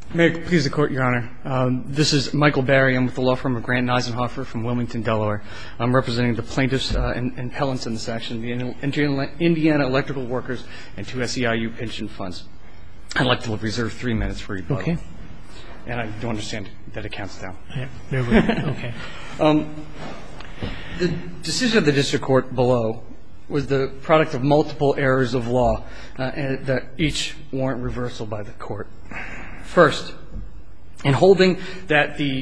May it please the Court, Your Honor. This is Michael Barry. I'm with the law firm of Grant & Eisenhofer from Wilmington, Delaware. I'm representing the plaintiffs and appellants in this action, the Indiana Electrical Workers and two SEIU pension funds. I'd like to reserve 3 minutes for rebuttal. Okay. And I do understand that it counts down. Okay. The decision of the district court below was the product of multiple errors of law that each warrant reversal by the court. First, in holding that the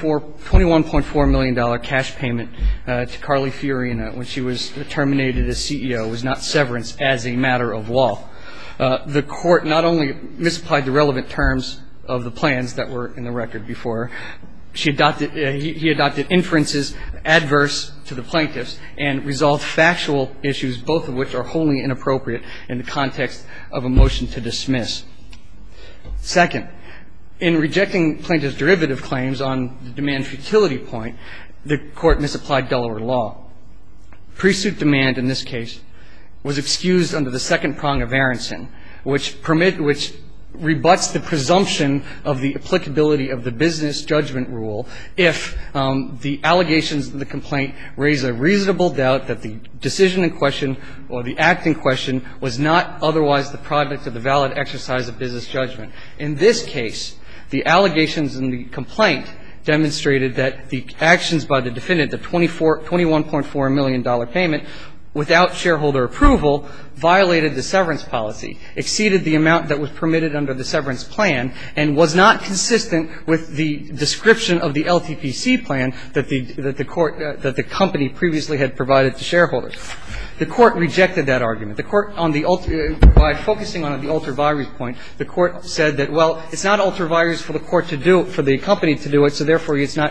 $21.4 million cash payment to Carly Fiorina when she was terminated as CEO was not severance as a matter of law, the court not only misapplied the relevant terms of the plans that were in the record before, he adopted inferences adverse to the plaintiffs and resolved factual issues, both of which are wholly inappropriate in the context of a motion to dismiss. Second, in rejecting plaintiffs' derivative claims on the demand futility point, the court misapplied Delaware law. Pre-suit demand in this case was excused under the second prong of Aronson, which rebuts the presumption of the applicability of the business judgment rule if the allegations of the complaint raise a reasonable doubt that the decision in question or the act in question was not otherwise the product of the valid exercise of business judgment. In this case, the allegations in the complaint demonstrated that the actions by the defendant, the $21.4 million payment, without shareholder approval, violated the severance policy, exceeded the amount that was permitted under the severance plan, and was not consistent with the description of the LTPC plan that the company previously had provided to shareholders. The court rejected that argument. The court, by focusing on the ultra vires point, the court said that, well, it's not ultra vires for the court to do, for the company to do it, so therefore doesn't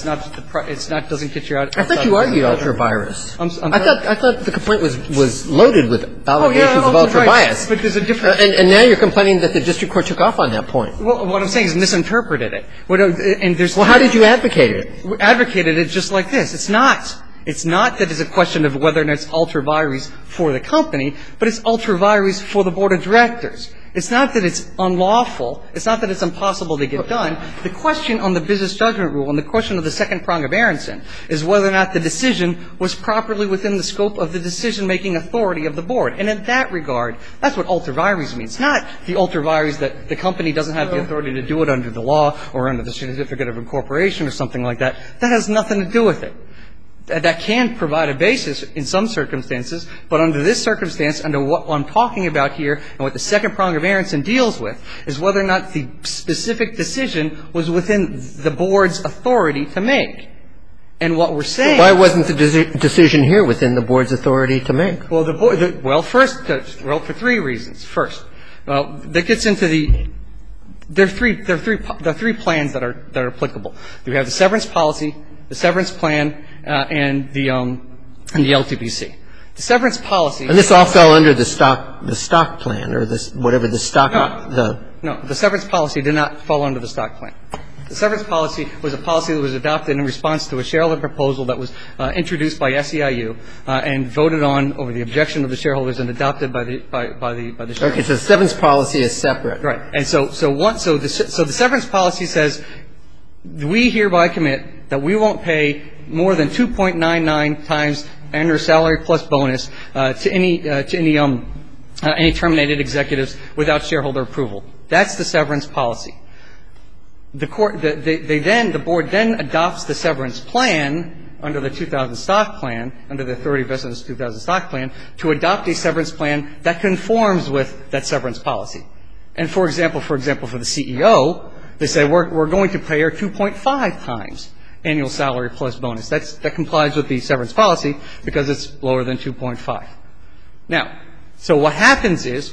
get you out. I thought you argued ultra virus. I thought the complaint was loaded with allegations of ultra bias. But there's a difference. And now you're complaining that the district court took off on that point. Well, what I'm saying is misinterpreted it. Well, how did you advocate it? We advocated it just like this. It's not that it's a question of whether or not it's ultra vires for the company, but it's ultra vires for the board of directors. It's not that it's unlawful. It's not that it's impossible to get done. The question on the business judgment rule and the question of the second prong of Aronson is whether or not the decision was properly within the scope of the decision-making authority of the board. And in that regard, that's what ultra vires means. It's not the ultra vires that the company doesn't have the authority to do it under the law or under the certificate of incorporation or something like that. That has nothing to do with it. That can provide a basis in some circumstances, but under this circumstance, under what I'm talking about here and what the second prong of Aronson deals with, is whether or not the specific decision was within the board's authority to make. And what we're saying — Why wasn't the decision here within the board's authority to make? Well, for three reasons. First, that gets into there are three plans that are applicable. We have the severance policy, the severance plan, and the LTPC. The severance policy — And this all fell under the stock plan or whatever the stock — No, the severance policy did not fall under the stock plan. The severance policy was a policy that was adopted in response to a shareholder proposal that was introduced by SEIU and voted on over the objection of the shareholders and adopted by the shareholders. Okay, so the severance policy is separate. Right. And so the severance policy says we hereby commit that we won't pay more than 2.99 times annual salary plus bonus to any terminated executives without shareholder approval. That's the severance policy. The board then adopts the severance plan under the 2000 stock plan, under the authority vested in the 2000 stock plan, to adopt a severance plan that conforms with that severance policy. And for example, for the CEO, they say we're going to pay her 2.5 times annual salary plus bonus. That complies with the severance policy because it's lower than 2.5. Now, so what happens is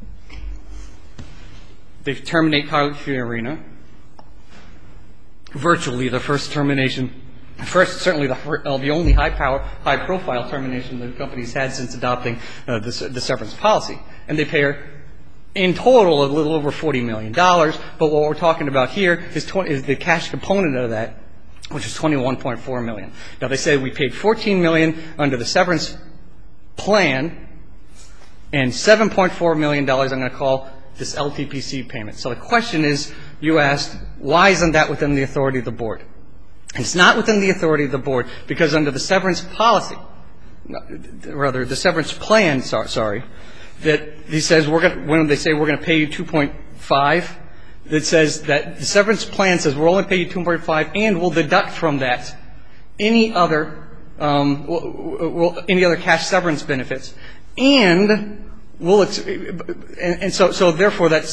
they terminate Carly Fiorina. Virtually the first termination, certainly the only high-profile termination the company's had since adopting the severance policy. And they pay her in total a little over $40 million. But what we're talking about here is the cash component of that, which is $21.4 million. Now, they say we paid $14 million under the severance plan and $7.4 million I'm going to call this LTPC payment. So the question is, you asked, why isn't that within the authority of the board? And it's not within the authority of the board because under the severance policy, rather the severance plan, that he says when they say we're going to pay you 2.5, it says that the severance plan says we'll only pay you 2.5 and we'll deduct from that any other cash severance benefits, and so therefore that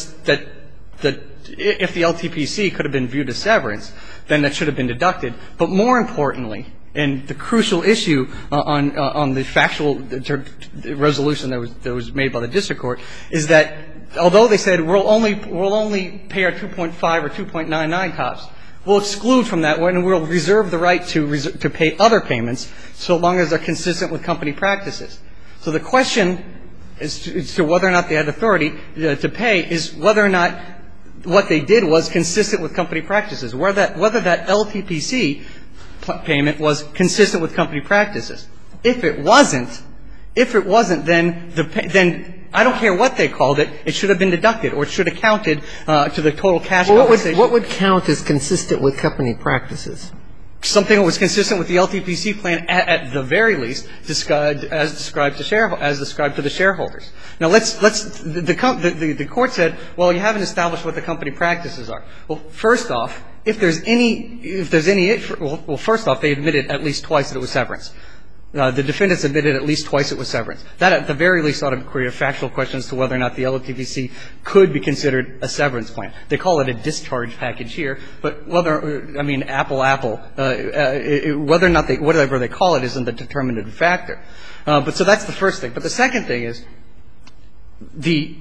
if the LTPC could have been viewed as severance, then that should have been deducted. But more importantly, and the crucial issue on the factual resolution that was made by the district court is that although they said we'll only pay our 2.5 or 2.99 cops, we'll exclude from that and we'll reserve the right to pay other payments so long as they're consistent with company practices. So the question as to whether or not they had authority to pay is whether or not what they did was consistent with company practices, whether that LTPC payment was consistent with company practices. If it wasn't, then I don't care what they called it, it should have been deducted or it should have counted to the total cash compensation. What would count as consistent with company practices? Something that was consistent with the LTPC plan at the very least, as described to the shareholders. Now the court said, well, you haven't established what the company practices are. Well, first off, first off, they admitted at least twice that it was severance. The defendants admitted at least twice it was severance. That at the very least ought to create a factual question as to whether or not the LTPC could be considered a severance plan. They call it a discharge package here, but whether or not whatever they call it isn't the determinative factor. But so that's the first thing. But the second thing is they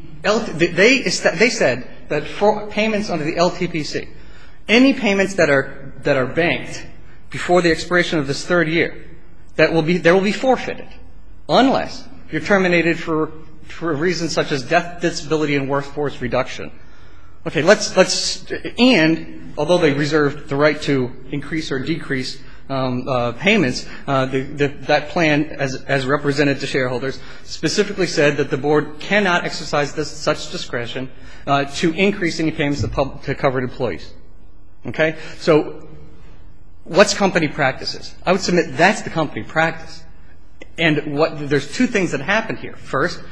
said that for payments under the LTPC, any payments that are banked before the expiration of this third year, there will be forfeited unless you're terminated for reasons such as death, disability, and workforce reduction. Okay, and although they reserved the right to increase or decrease payments, that plan, as represented to shareholders, specifically said that the board cannot exercise such discretion to increase any payments to covered employees. Okay? So what's company practices? I would submit that's the company practice. And there's two things that happen here. First,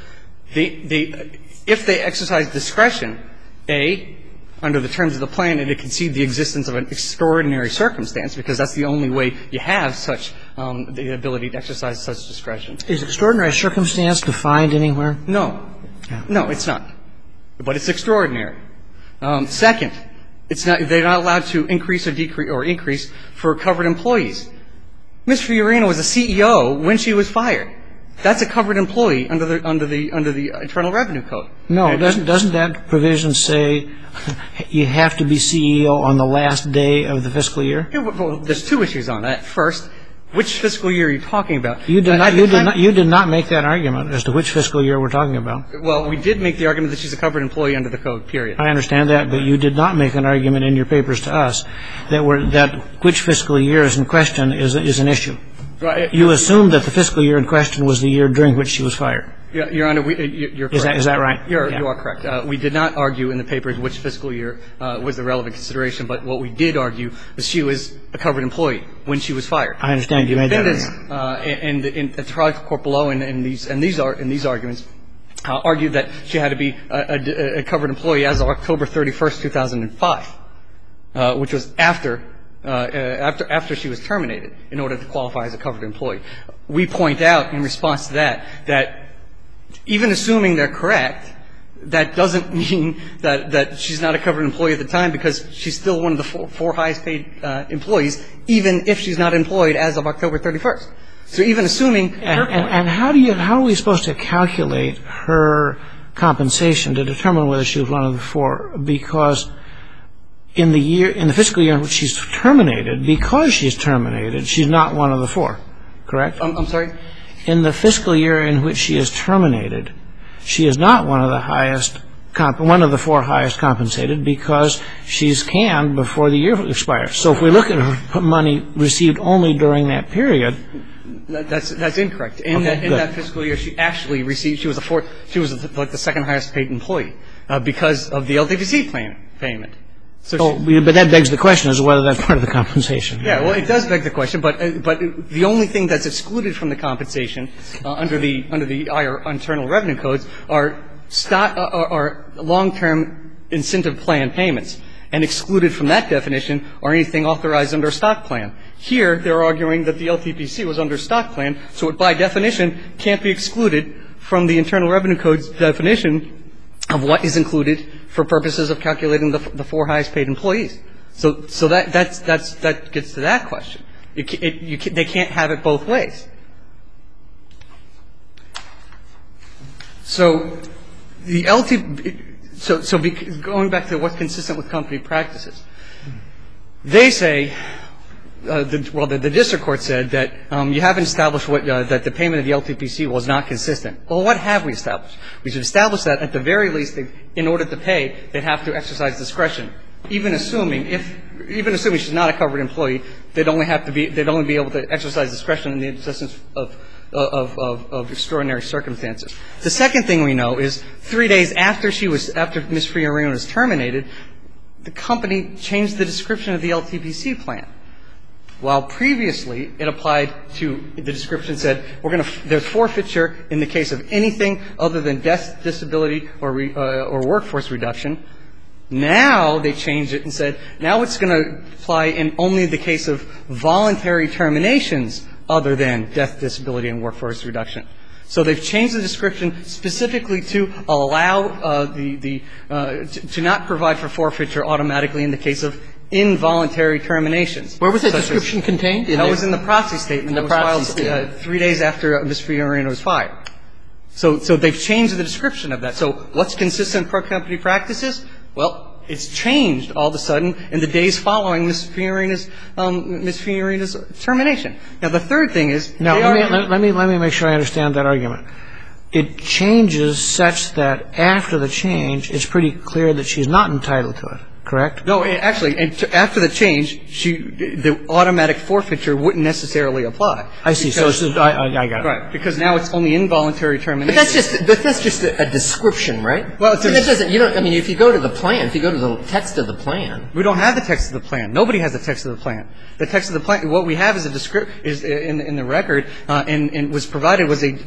if they exercise discretion, under the terms of the plan, and to concede the existence of an extraordinary circumstance, because that's the only way you have such the ability to exercise such discretion. Is extraordinary circumstance defined anywhere? No. No, it's not. But it's extraordinary. Second, they're not allowed to increase or increase for covered employees. Ms. Fiorina was a CEO when she was fired. That's a covered employee under the Internal Revenue Code. No, doesn't that provision say you have to be CEO on the last day of the fiscal year? Yeah, well, there's two issues on that. First, which fiscal year are you talking about? You did not make that argument as to which fiscal year we're talking about. Well, we did make the argument that she's a covered employee under the code, period. I understand that, but you did not make an argument in your papers to us that which fiscal year is in question is an issue. Right. You assumed that the fiscal year in question was the year during which she was fired. Yeah, Your Honor, you're correct. Is that right? You are correct. We did not argue in the papers which fiscal year was the relevant consideration, but what we did argue was she was a covered employee when she was fired. I understand you made that argument. And the trial court below in these arguments argued that she had to be a covered employee as of October 31st, 2005, which was after she was terminated in order to qualify as a covered employee. We point out in response to that even assuming they're correct, that doesn't mean that she's not a covered employee at the time because she's still one of the four highest paid employees, even if she's not employed as of October 31st. So even assuming her point. And how are we supposed to calculate her compensation to determine whether she was one of the four? Because in the fiscal year in which she's terminated, because she's terminated, she's not one of the four, correct? I'm sorry? In the fiscal year in which she is terminated, she is not one of the four highest compensated because she's canned before the year expires. So if we look at her money received only during that period. That's incorrect. In that fiscal year, she actually received, she was like the second highest paid employee because of the LTPC payment. But that begs the question as to whether that's part of the compensation. Yeah, well, it does beg the question, but the only thing that's excluded from the compensation under the Internal Revenue Codes are long-term incentive plan payments. And excluded from that definition are anything authorized under a stock plan. Here, they're arguing that the LTPC was under stock plan, so it by definition can't be excluded from the Internal Revenue Code's definition of what is included for purposes of calculating the 4 highest paid employees. So that gets to that question. They can't have it both ways. So the going back to what's consistent with company practices, they say, the district court said that you haven't established that the payment of the LTPC was not consistent. Well, what have we established? We should establish that at the very least, in order to pay, they'd have to exercise discretion. Even assuming she's not a covered employee, they'd only be able to exercise discretion in the existence of extraordinary circumstances. The second thing we know is 3 days after Ms. Fiorina was terminated, the company changed the description of the LTPC plan. While previously it applied to the description said there's forfeiture in the case of anything other than death, disability, or workforce reduction. Now they changed it and said now it's going to apply in only the case of voluntary terminations other than death, disability, and workforce reduction. So they've changed the description specifically to allow to not provide for forfeiture automatically in the case of involuntary terminations. Where was that description contained? That was in the proxy statement that was filed 3 days after Ms. Fiorina was fired. So they've changed the description of that. So what's consistent for company practices? Well, it's changed all of a sudden in the days following Ms. Fiorina's termination. Now, the third thing is now let me make sure I understand that argument. It changes such that after the change, it's pretty clear that she's not entitled to it. Correct? No, actually, after the change, the automatic forfeiture wouldn't necessarily apply. I see. So I got it. Right. Because now it's only involuntary termination. But that's just a description, right? Well, that doesn't. I mean, if you go to the plan, if you go to the text of the plan, we don't have the text of the plan. Nobody has the text of the plan. The text of the plan. What we have is in the record and was provided was a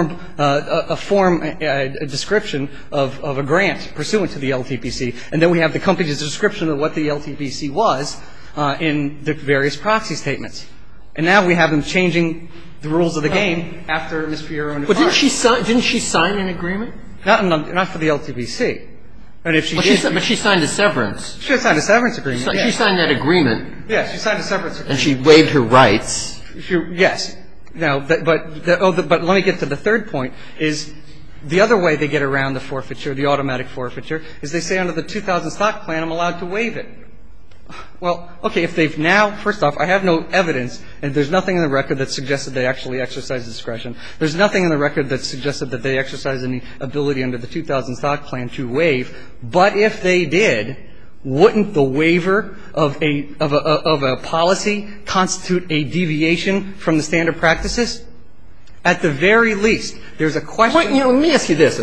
description of a grant pursuant to the LTPC, and then we have the company's description of what the LTPC was in the various proxy statements. And now we have them changing the rules of the game after Ms. Fiorina. But didn't she sign an agreement? Not for the LTPC. And if she did, but she signed a severance. She signed a severance agreement. She signed that agreement. Yes, she signed a severance agreement. And she waived her rights. Yes. Now, but let me get to the third point is the other way they get around the forfeiture, the automatic forfeiture, is they say under the 2000 stock plan, I'm allowed to waive it. Well, okay, if they've now, first off, I have no evidence, and there's nothing in the record that suggests that they actually exercise discretion. There's nothing in the record that suggested that they exercise any ability under the 2000 stock plan to waive. But if they did, wouldn't the waiver of a policy constitute a deviation from the standard practices? At the very least, there's a question. Let me ask you this.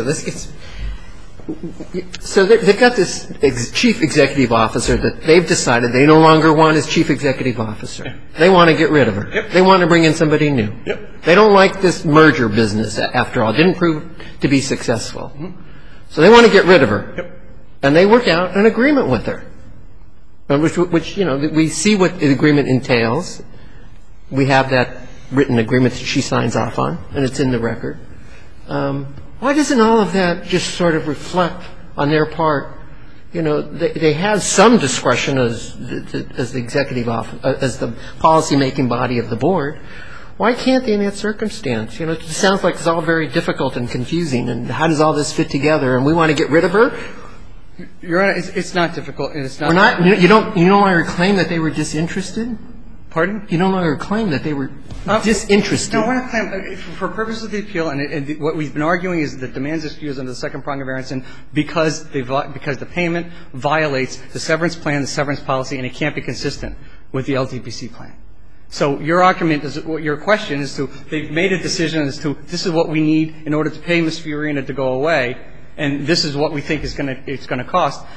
So they've got this chief executive officer that they've decided they no longer want as chief executive officer. They want to get rid of her. Yep. They want to bring in somebody new. Yep. They don't like this merger business, after all. It didn't prove to be successful. Mm-hmm. So they want to get rid of her. Yep. And they work out an agreement with her, which we see what the agreement entails. We have that written agreement that she signs off on, and it's in the record. Why doesn't all of that just sort of reflect on their part? They have some discretion as the executive office, as the policymaking body of the board. Why can't they in that circumstance? It sounds like it's all very difficult and confusing, and how does all this fit together? And we want to get rid of her? Your Honor, it's not difficult, and it's not. We're not. You no longer claim that they were disinterested? Pardon? You no longer claim that they were disinterested. No, we're not claiming. For purposes of the appeal, and what we've been arguing is that demands excused under the second prong of Aronson because the payment violates the severance plan, the severance policy, and it can't be consistent with the LTPC plan. So your argument is, your question is they've made a decision as to this is what we need in order to pay Ms. Fiorina to go away, and this is what we think it's going to cost.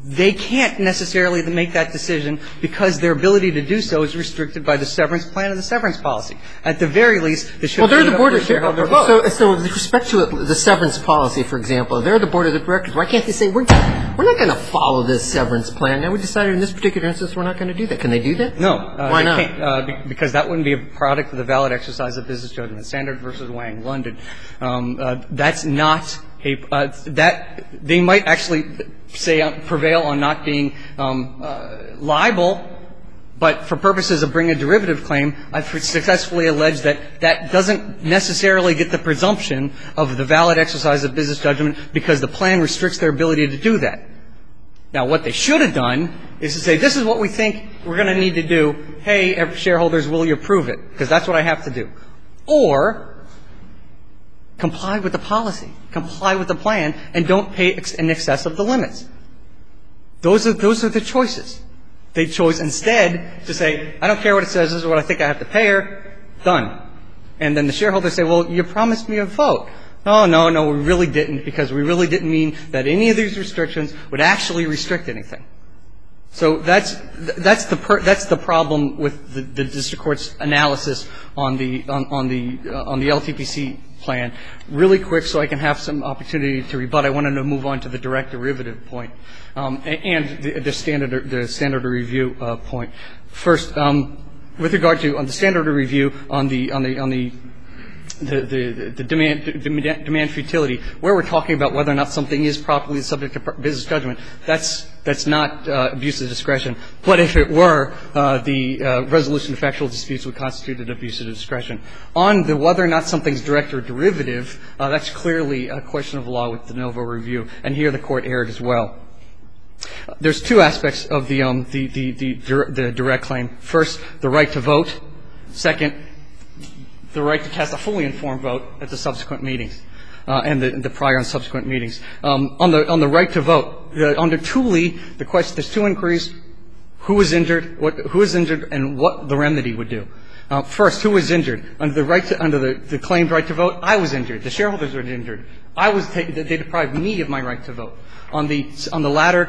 they can't necessarily make that decision because their ability to do so is restricted by the severance plan and the severance policy. At the very least, they should they're the board of shareholder vote. So with respect to the severance policy, for example, they're the board of directors. Why can't they say, we're not going to follow this severance plan? Now, we decided in this particular instance we're not going to do that. Can they do that? No. Why not? Can't, because that wouldn't be a product of the valid exercise of business judgment. Standard versus Wang, London. That's not that they might actually say prevail on not being liable, but for purposes of bringing a derivative claim, I've successfully alleged that that doesn't necessarily get the presumption of the valid exercise of business judgment because the plan restricts their ability to do that. Now, what they should have done is to say, this is what we think we're going to need to do. Hey, shareholders, will you approve it? Because that's what I have to do. Or comply with the policy, comply with the plan, and don't pay in excess of the limits. Those are the choices. They chose instead to say, I don't care what it says, this is what I think I have to pay her, done. And then the shareholders say, well, you promised me a vote. No, we really didn't, because we really didn't mean that any of these restrictions would actually restrict anything. So that's the problem with the district court's analysis on the LTPC plan. Really quick, so I can have some opportunity to rebut, I wanted to move on to the direct derivative point and the standard of review point. First, with regard to on the standard of review on the demand futility, where we're talking about whether or not something is properly subject to business judgment, that's not abuse of discretion. But if it were, the resolution of factual disputes would constitute an abuse of discretion. On the whether or not something's direct or derivative, that's clearly a question of law with de novo review, and here the Court erred as well. There's two aspects of the direct claim. First, the right to vote. Second, the right to cast a fully informed vote at the subsequent meetings and the prior and subsequent meetings. On the right to vote, under Tooley, the question, there's two inquiries: who was injured, and what the remedy would do. First, who was injured? Under the claimed right to vote, I was injured. The shareholders were injured. They deprived me of my right to vote. On the latter,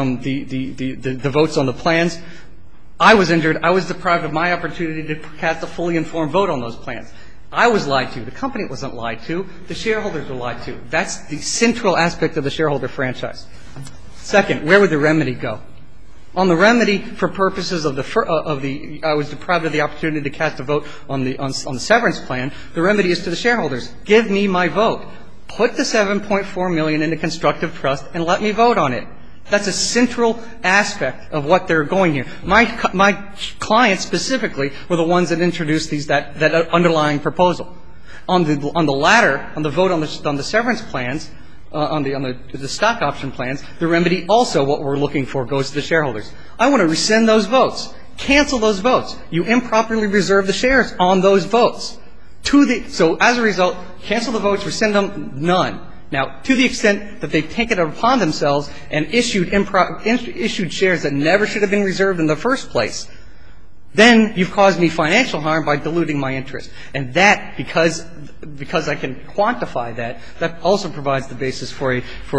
the votes on the plans, I was injured. I was deprived of my opportunity to cast a fully informed vote on those plans. I was lied to. The company wasn't lied to. The shareholders were lied to. That's the central aspect of the shareholder franchise. Second, where would the remedy go? On the remedy, for purposes of I was deprived of the opportunity to cast a vote on the severance plan, the remedy is to the shareholders. Give me my vote. Put the $7.4 million into constructive trust and let me vote on it. That's a central aspect of what they're going here. My clients specifically were the ones that introduced that underlying proposal. On the latter, on the vote on the severance plans, on the stock option plans, the remedy also, what we're looking for, goes to the shareholders. I want to rescind those votes. Cancel those votes. You improperly reserve the shares on those votes. So as a result, cancel the votes, rescind them, none. Now, to the extent that they've taken it upon themselves and issued shares that never should have been reserved in the first place, then you've caused me financial harm by diluting my interest. And that, because I can quantify that also provides the basis for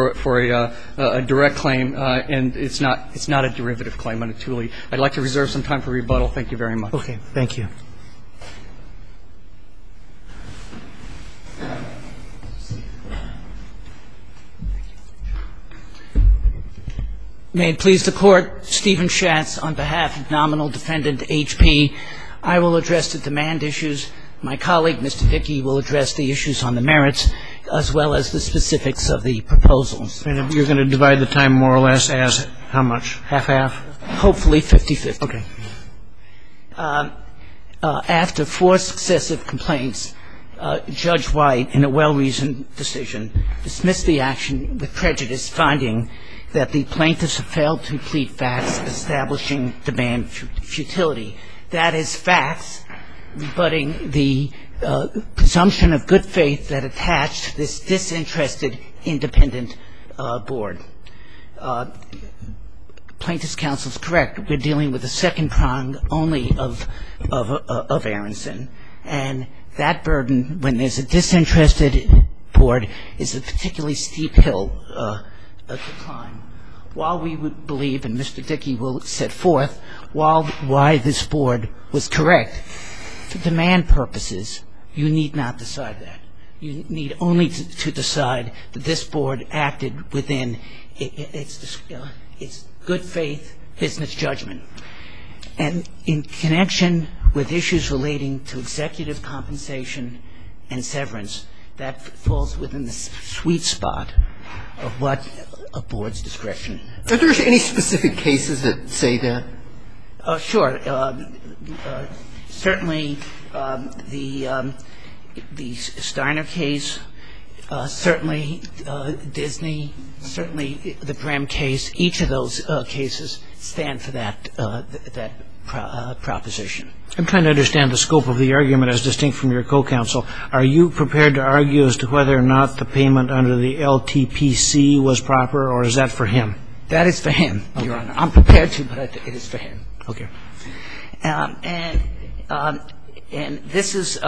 a direct claim, and it's not a derivative claim under Tooley. I'd like to reserve some time for rebuttal. Thank you very much. Okay. Thank you. May it please the Court, Stephen Schatz on behalf of nominal defendant HP. I will address the demand issues. My colleague, Mr. Dickey, will address the issues on the merits as well as the specifics of the proposals. And you're going to divide the time more or less as how much? Half-half? Hopefully 50-50. Okay. After 4 successive complaints, Judge White, in a well-reasoned decision, dismissed the action with prejudice, finding that the plaintiffs have failed to plead facts establishing demand futility. That is facts rebutting the presumption of good faith that attached to this disinterested independent board. Plaintiff's counsel is correct. We're dealing with the second prong only of Aronson. And that burden, when there's a disinterested board, is a particularly steep hill to climb. while we would believe, and Mr. Dickey will set forth, why this board was correct, for demand purposes, you need not decide that. You need only to decide that this board acted within its good faith business judgment. And in connection with issues relating to executive compensation and severance, that falls within the sweet spot of what a board's discretion. Are there any specific cases that say that? Sure. Certainly the Steiner case, certainly Disney, certainly the Brehm case. Each of those cases stand for that proposition. I'm trying to understand the scope of the argument as distinct from your co-counsel. Are you prepared to argue as to whether or not the payment under the LTPC was proper, or is that for him? That is for him, Your Honor. I'm prepared to, but it is for him. Okay. And this is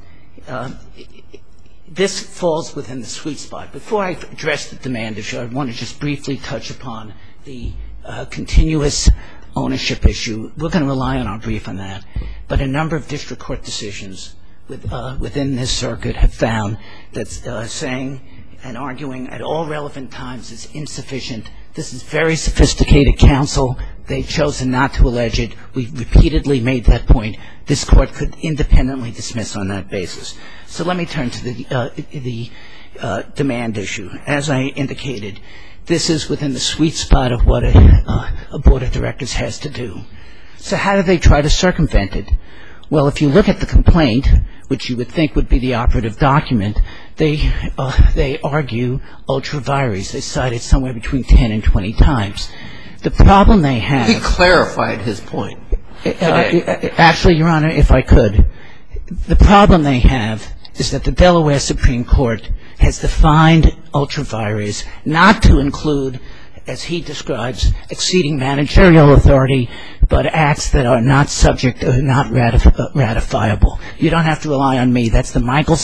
this falls within the sweet spot. Before I address the demand issue, I want to just briefly touch upon the continuous ownership issue. We're going to rely on our brief on that. But a number of district court decisions within this circuit have found that saying and arguing at all relevant times is insufficient. This is very sophisticated counsel. They've chosen not to allege it. We've repeatedly made that point. This Court could independently dismiss on that basis. So let me turn to the demand issue. As I indicated, this is within the sweet spot of what a board of directors has to do. So how do they try to circumvent it? Well, if you look at the complaint, which you would think would be the operative document, they argue ultra vires. They cite it somewhere between 10 and 20 times. The problem they have — He clarified his point. Actually, Your Honor, if I could, the problem they have is that the Delaware Supreme Court has defined ultra vires not to include, as he describes, exceeding managerial authority, but acts that are not subject or not ratifiable. You don't have to rely on me. That's the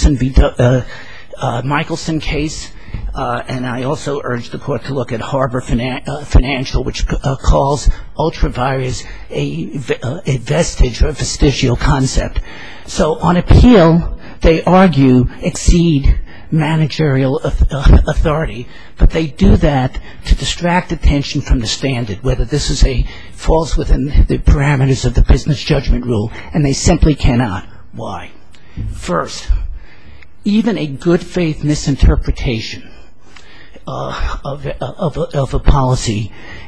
Michelson case. And I also urge the Court to look at Harbor Financial, which calls ultra vires a vestige or a vestigial concept. So on appeal, they argue exceed managerial authority, but they do that to distract attention from the standard, whether this falls within the parameters of the business judgment rule, and they simply cannot. Why? First, even a good faith misinterpretation of a policy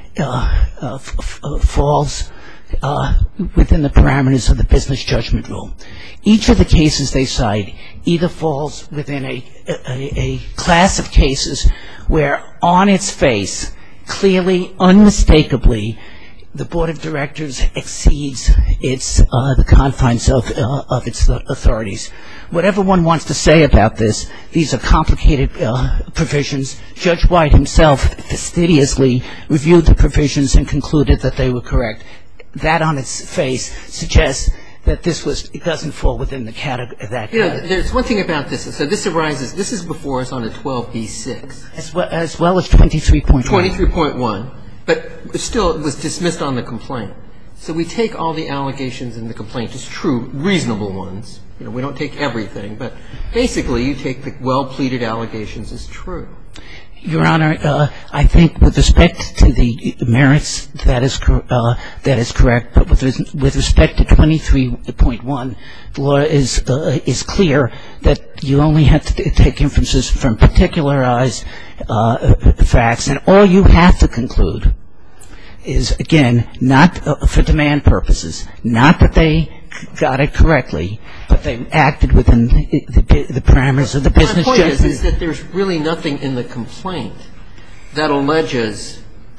falls within the parameters of the business judgment rule. Each of the cases they cite either falls within a class of cases where on its face, clearly, unmistakably, the Board of Directors exceeds the confines of its authorities. Whatever one wants to say about this, these are complicated provisions. Judge White himself fastidiously reviewed the provisions and concluded that they were correct. That on its face suggests that it doesn't fall within the category of that. There's one thing about this. So this is before us on a 12b-6. As well as 23.1. 23.1. But still, it was dismissed on the complaint. So we take all the allegations in the complaint as true, reasonable ones. We don't take everything. But basically, you take the well-pleaded allegations as true. Your Honor, I think with respect to the merits, that is correct. But with respect to 23.1, the law is clear that you only have to take inferences from particularized facts, and all you have to conclude is, again, not for demand purposes, not that they got it correctly, but they acted within the parameters of the business judgment. My point is that there's really nothing in the complaint that alleges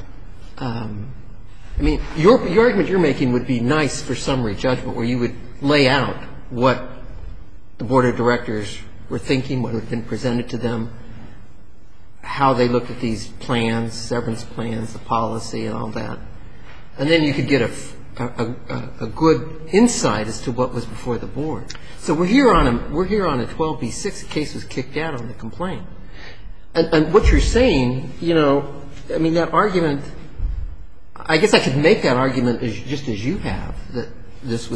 your argument you're making would be nice for summary judgment, where you would lay out what the Board of Directors were thinking, what had been presented to them, how they looked at these plans, severance plans, the policy and all that. And then you could get a good insight as to what was before the board. So we're here on a 12b-6. The case was kicked out on the complaint. And what you're saying, that argument I guess I could make that argument just as you have, that these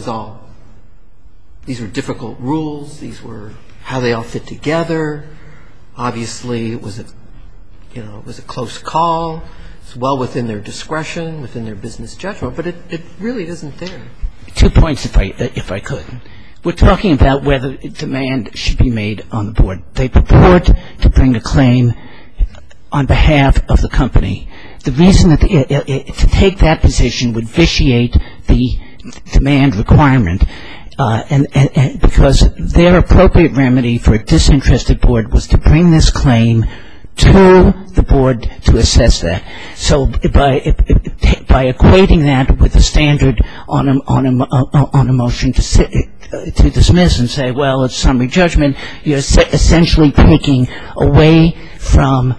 were difficult rules, these were how they all fit together. Obviously, it was a close call. It's well within their discretion, within their business judgment, but it really isn't there. 2 points, if I could. We're talking about whether demand should be made on the board. They purport to bring a claim on behalf of the company. The reason that to take that position would vitiate the demand requirement, and because their appropriate remedy for a disinterested board was to bring this claim to the board to assess that. So by equating that with the standard on a motion to dismiss and say, well, it's summary judgment, you're essentially taking away from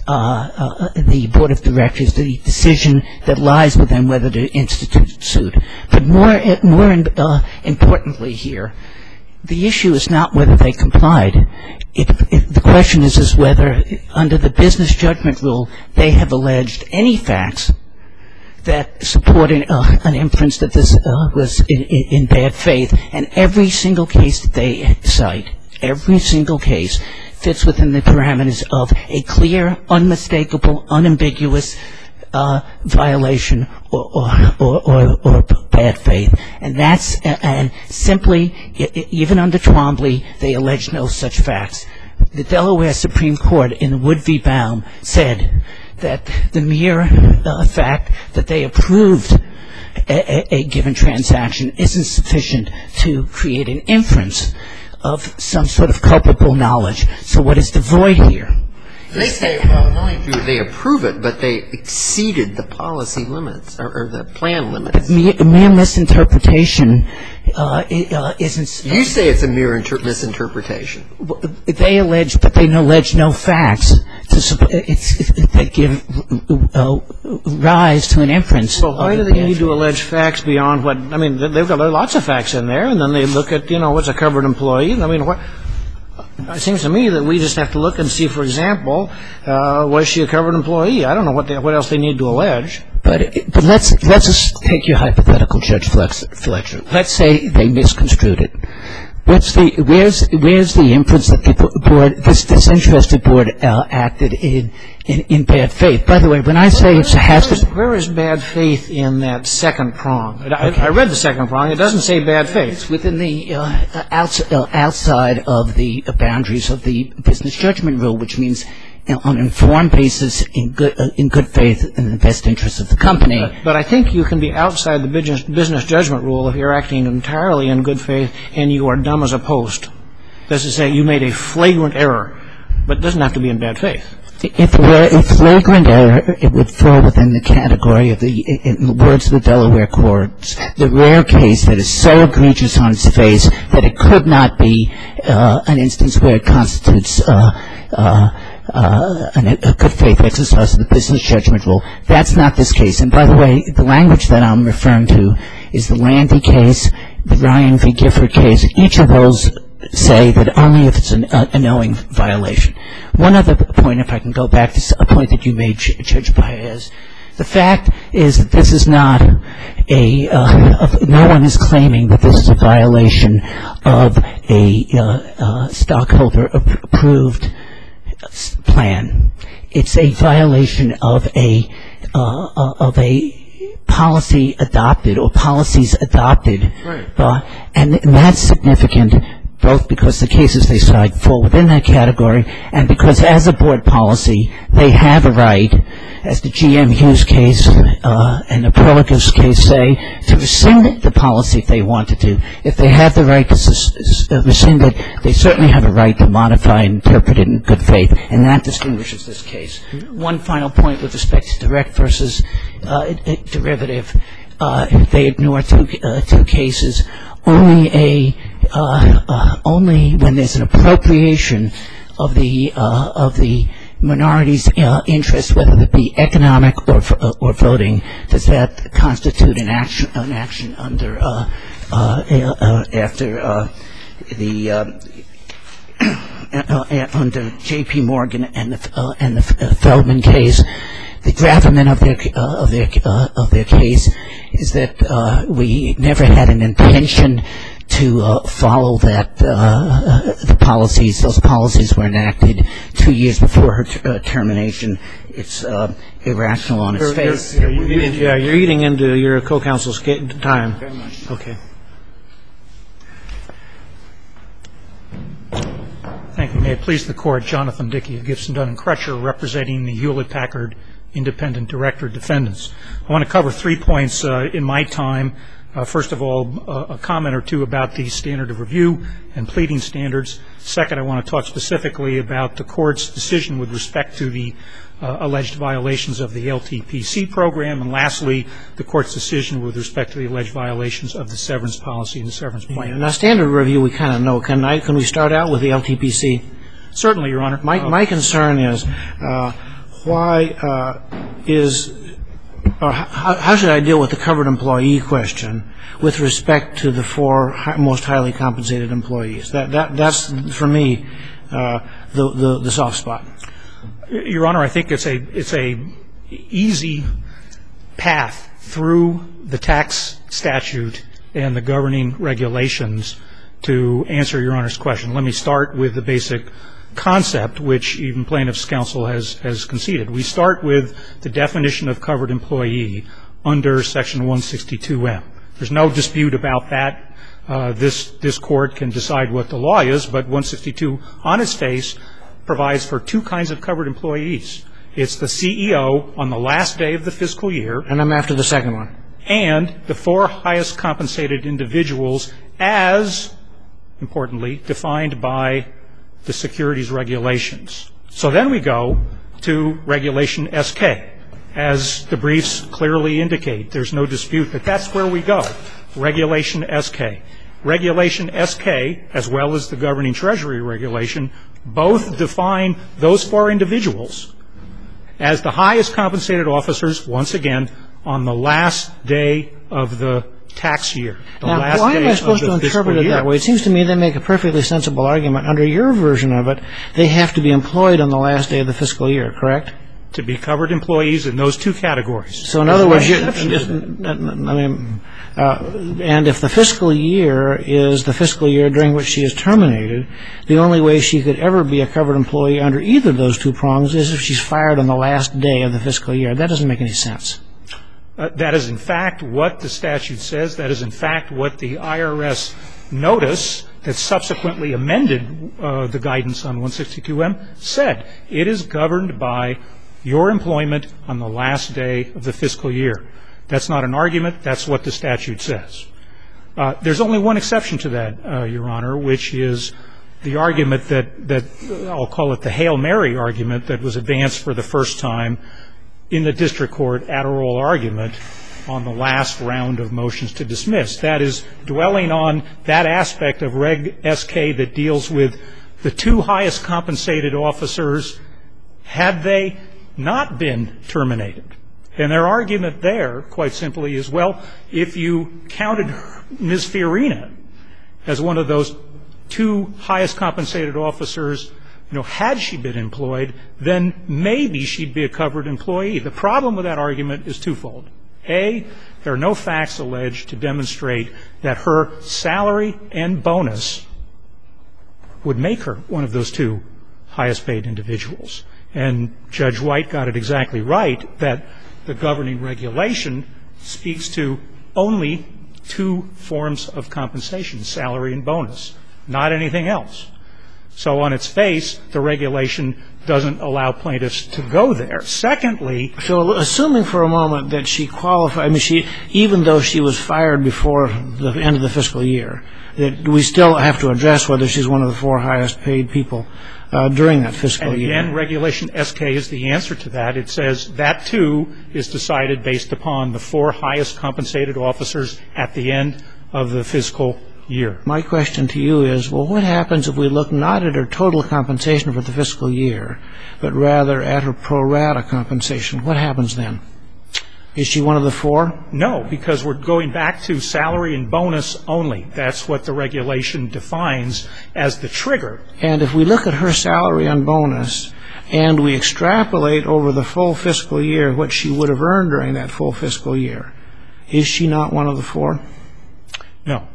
the board of directors the decision that lies with them whether to institute suit. But more importantly here, the issue is not whether they complied. The question is whether, under the business judgment rule, they have alleged any facts that support an inference that this was in bad faith. And every single case that they cite, every single case, fits within the parameters of a clear, unmistakable, unambiguous violation or bad faith. And simply, even under Twombly, they allege no such facts. The Delaware Supreme Court in Wood v. Baum said that the mere fact that they approved a given transaction isn't sufficient to create an inference of some sort of culpable knowledge. So what is the void here? They say, well, not only do they approve it, but they exceeded the policy limits or the plan limits. Mere misinterpretation isn't. You say it's a mere misinterpretation. They allege, but they allege no facts that give rise to an inference. Well, why do they need to allege facts beyond what? I mean, they've got lots of facts in there, and then they look at, what's a covered employee. I mean, what? It seems to me that we just have to look and see, for example, was she a covered employee? I don't know what else they need to allege. But let's just take your hypothetical, Judge Fletcher. Let's say they misconstrued it. Where's the inference that the board, this disinterested board, acted in bad faith? By the way, when I say it has to. Where is bad faith in that second prong? I read the second prong. It doesn't say bad faith. It's within the outside of the boundaries of the business judgment rule, which means on an informed basis, in good faith, in the best interest of the company. But I think you can be outside the business judgment rule if you're acting entirely in good faith and you are dumb as a post. That's to say, you made a flagrant error, but it doesn't have to be in bad faith. If it were a flagrant error, it would fall within the category of in the words of the Delaware courts, the rare case that is so egregious on its face that it could not be an instance where it constitutes a good faith exercise of the business judgment rule. That's not this case. And by the way, the language that I'm referring to is the Landy case, the Ryan v. Gifford case. Each of those say that only if it's a knowing violation. One other point, if I can go back to a point that you made, Judge Paez. The fact is that this is not no one is claiming that this is a violation of a stockholder-approved plan. It's a violation of a policy adopted or policies adopted. Right. And that's significant both because the cases they cite fall within that category and because as a board policy they have a right, as the G.M. Hughes case and the Perlicus case say, to rescind the policy if they wanted to. If they have the right to rescind it, they certainly have a right to modify and interpret it in good faith, and that distinguishes this case. One final point with respect to direct versus derivative. They ignore two cases. Only when there's an appropriation of the minority's interest, whether it be economic or voting, does that constitute an action under under J.P. Morgan and the Feldman case. the gravamen of their case is that we never had an intention to follow that the policies. Those policies were enacted 2 years before her termination. It's irrational on its face. You're eating into your co-counsel's time. Very much. Okay. Thank you. May it please the Court, Jonathan Dickey of Gibson, Dunn & Crutcher, representing the Hewlett-Packard Independent Director Defendants. I want to cover 3 points in my time. First of all, a comment or two about the standard of review and pleading standards. Second, I want to talk specifically about the Court's decision with respect to the alleged violations of the LTPC program. And lastly, the Court's decision with respect to the alleged violations of the severance policy and the severance plan. Now, standard review we kind of know. Can we start out with the LTPC? Certainly, Your Honor. My concern is how should I deal with the covered employee question with respect to the 4 most highly compensated employees? That's for me the soft spot. Your Honor, I think it's a easy path through the tax statute and the governing regulations to answer Your Honor's question. Let me start with the basic concept, which even plaintiff's counsel has conceded. We start with the definition of covered employee under Section 162M. There's no dispute about that. This Court can decide what the law is, but 162 on its face provides for 2 kinds of covered employees. It's the CEO on the last day of the fiscal year. And I'm after the second one. And the 4 highest compensated individuals as, importantly, defined by the securities regulations. So then we go to Regulation SK. As the briefs clearly indicate, there's no dispute that that's where we go, Regulation SK. Regulation SK, as well as the governing Treasury regulation, both define those 4 individuals as the highest compensated officers, once again, on the last day of the tax year. Now, why am I supposed to interpret it that way? It seems to me they make a perfectly sensible argument. Under your version of it, they have to be employed on the last day of the fiscal year, correct? To be covered employees in those 2 categories. So in other words, and if the fiscal year is the fiscal year during which she is terminated, the only way she could ever be a covered employee under either of those 2 prongs is if she's fired on the last day of the fiscal year. That doesn't make any sense. That is, in fact, what the statute says. That is, in fact, what the IRS notice that subsequently amended the guidance on 162M said. It is governed by your employment on the last day of the fiscal year. That's not an argument. That's what the statute says. There's only one exception to that, Your Honor, which is the argument that I'll call it the Hail Mary argument that was advanced for the first time in the district court at oral argument on the last round of motions to dismiss. That is dwelling on that aspect of Reg SK that deals with the 2 highest compensated officers had they not been terminated. And their argument there, quite simply, is, well, if you counted Ms. Fiorina as one of those 2 highest compensated officers, had she been employed, then maybe she'd be a covered employee. The problem with that argument is twofold. A, there are no facts alleged to demonstrate that her salary and bonus would make her one of those 2 highest paid individuals. And Judge White got it exactly right that the governing regulation speaks to only 2 forms of compensation, salary and bonus, not anything else. So on its face, the regulation doesn't allow plaintiffs to go there. Secondly, so assuming for a moment that she qualified, even though she was fired before the end of the fiscal year, that we still have to address whether she's one of the 4 highest paid people during that fiscal year. And again, Regulation SK is the answer to that. It says that, too, is decided based upon the 4 highest compensated officers at the end of the fiscal year. My question to you is, well, what happens if we look not at her total compensation for the fiscal year, but rather at her pro rata compensation? What happens then? Is she one of the 4? No, because we're going back to salary and bonus only. That's what the regulation defines as the trigger. And if we look at her salary and bonus, and we extrapolate over the full fiscal year what she would have earned during that full fiscal year, is she not one of the 4? No.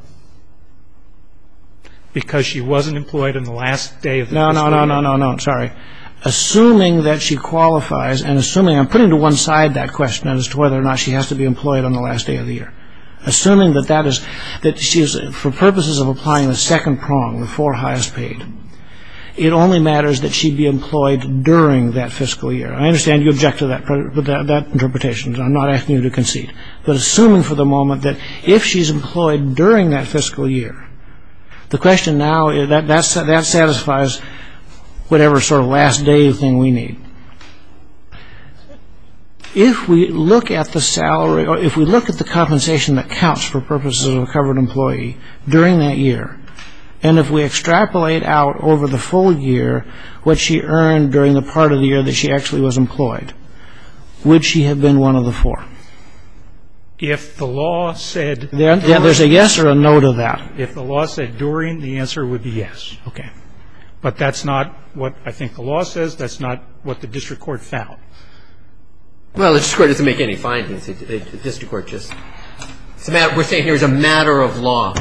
Because she wasn't employed on the last day of the fiscal year. No, sorry. Assuming that she qualifies, and assuming, I'm putting to one side that question as to whether or not she has to be employed on the last day of the year. Assuming that she is, for purposes of applying the second prong, the 4 highest paid, it only matters that she be employed during that fiscal year. I understand you object to that interpretation, so I'm not asking you to concede. But assuming for the moment that if she's employed during that fiscal year, the question now is that satisfies whatever sort of last day thing we need. If we look at the salary, or if we look at the compensation that counts for purposes of a covered employee during that year, and if we extrapolate out over the full year what she earned during the part of the year that she actually was employed, would she have been one of the 4? If the law said... There's a yes or a no to that. If the law said during, the answer would be yes. Okay. But that's not what I think the law says. That's not what the district court found. Well, the district court doesn't make any findings. The district court just... we're saying here is a matter of law.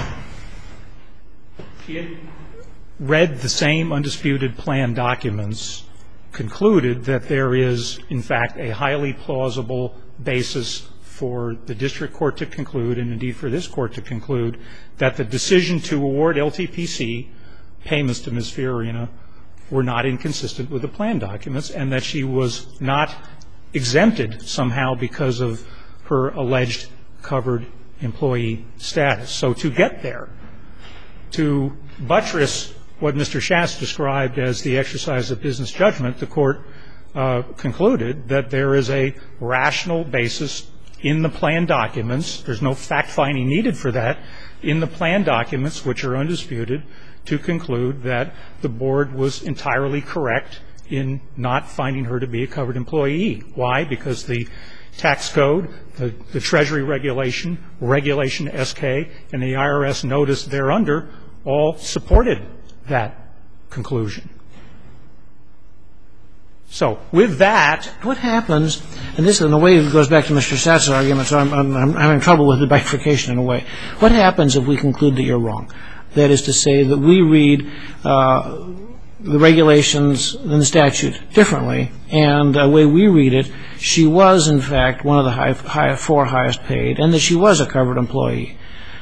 It read the same undisputed plan documents, concluded that there is, in fact, a highly plausible basis for the district court to conclude, and indeed for this court to conclude, that the decision to award LTPC payments to Ms. Fiorina were not inconsistent with the plan documents, and that she was not exempted somehow because of her alleged covered employee status. So to get there, to buttress what Mr. Schatz described as the exercise of business judgment, the court concluded that there is a rational basis in the plan documents. There's no fact-finding needed for that in the plan documents, which are undisputed, to conclude that the board was entirely correct in not finding her to be a covered employee. Why? Because the tax code, the Treasury regulation, Regulation SK, and the IRS notice thereunder all supported that conclusion. So with that, what happens, and this in a way goes back to Mr. Schatz's argument, so I'm having trouble with the bifurcation in a way. What happens if we conclude that you're wrong? That is to say that we read the regulations and the statute differently, and the way we read it, she was, in fact, one of the 4 highest paid, and that she was a covered employee.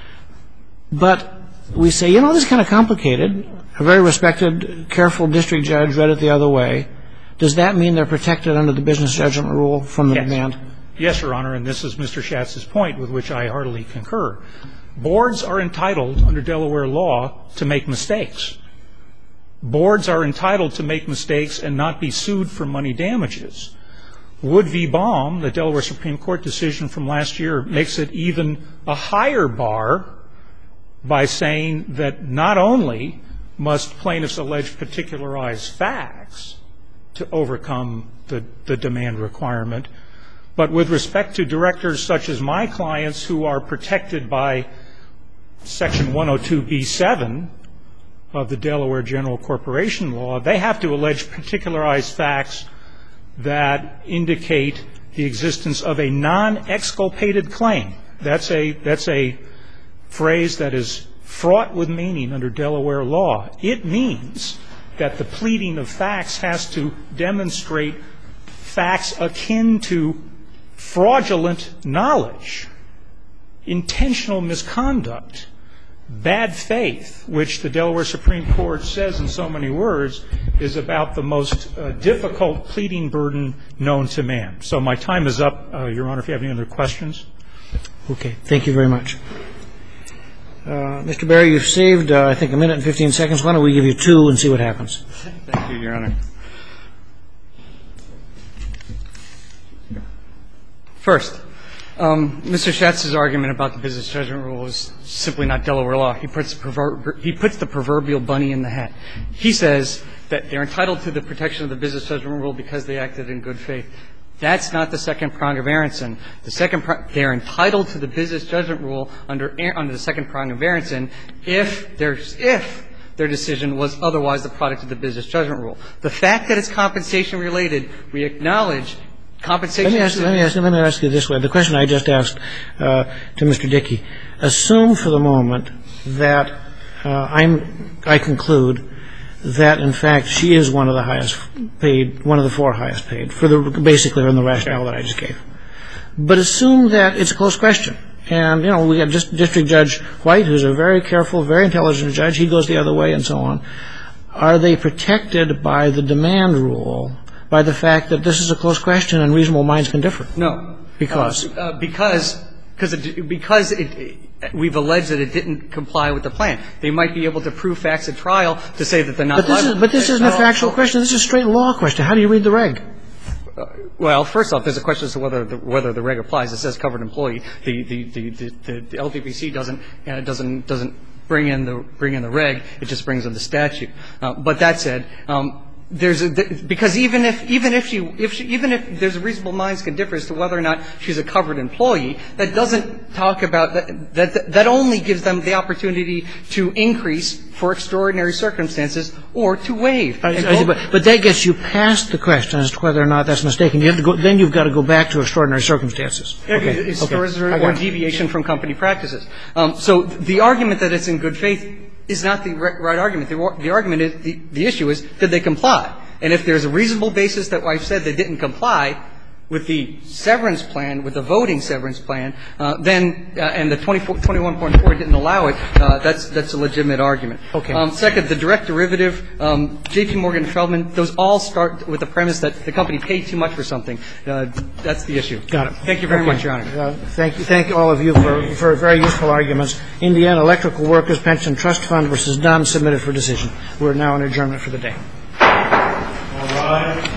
But we say, you know, this is kind of complicated. A very respected, careful district judge read it the other way. Does that mean they're protected under the business judgment rule from the demand? Yes, Your Honor, and this is Mr. Schatz's point, with which I heartily concur. Boards are entitled, under Delaware law, to make mistakes. Boards are entitled to make mistakes and not be sued for money damages. Wood v. Baum, the Delaware Supreme Court decision from last year, makes it even a higher bar by saying that not only must plaintiffs allege particularized facts to overcome the demand requirement, but with respect to directors such as my clients who are protected by Section 102B7 of the Delaware General Corporation Law, they have to allege particularized facts that indicate the existence of a non-exculpated claim. That's a phrase that is fraught with meaning under Delaware law. It means that the pleading of facts has to demonstrate facts akin to fraudulent knowledge, intentional misconduct, bad faith, which the Delaware Supreme Court says in so many words is about the most difficult pleading burden known to man. So my time is up, Your Honor, if you have any other questions. Okay. Thank you very much. Mr. Berry, you've saved, I think, 1 minute and 15 seconds. Why don't we give you 2 and see what happens? Thank you, Your Honor. First, Mr. Schatz's argument about the business judgment rule is simply not Delaware law. He puts the proverbial bunny in the hat. He says that they're entitled to the protection of the business judgment rule because they acted in good faith. That's not the second prong of Aronson. They're entitled to the business judgment rule under the second prong of Aronson if their decision was otherwise the product of the business judgment rule. The fact that it's compensation related, we acknowledge compensation. Let me ask you this way. The question I just asked to Mr. Dickey. Assume for the moment that I conclude that, in fact, she is one of the highest paid, one of the 4 highest paid, basically on the rationale that I just gave. But assume that it's a close question. And, you know, we have District Judge White, who's a very careful, very intelligent judge. He goes the other way and so on. Are they protected by the demand rule, by the fact that this is a close question and reasonable minds can differ? No. Because? Because we've alleged that it didn't comply with the plan. They might be able to prove facts at trial to say that they're not liable. But this isn't a factual question. This is a straight law question. How do you read the reg? Well, first off, there's a question as to whether the reg applies. It says covered employee. The LDPC doesn't bring in the reg. It just brings in the statute. But that said, because even if there's a reasonable minds can differ as to whether or not she's a covered employee, that doesn't talk about that only gives them the opportunity to increase for extraordinary circumstances or to waive. But that gets you past the question as to whether or not that's mistaken. Then you've got to go back to extraordinary circumstances. Or deviation from company practices. So the argument that it's in good faith is not the right argument. The argument is the issue is, did they comply? And if there's a reasonable basis that I've said they didn't comply with the severance plan, with the voting severance plan, then and the 21.4 didn't allow it, that's a legitimate argument. Okay. Second, the direct derivative, J.P. Morgan and Feldman, those all start with the premise that the company paid too much for something. That's the issue. Got it. Thank you very much, Your Honor. Thank you all of you for very useful arguments. Indiana Electrical Workers Pension Trust Fund versus Dunn submitted for decision. We're now in adjournment for the day. All rise.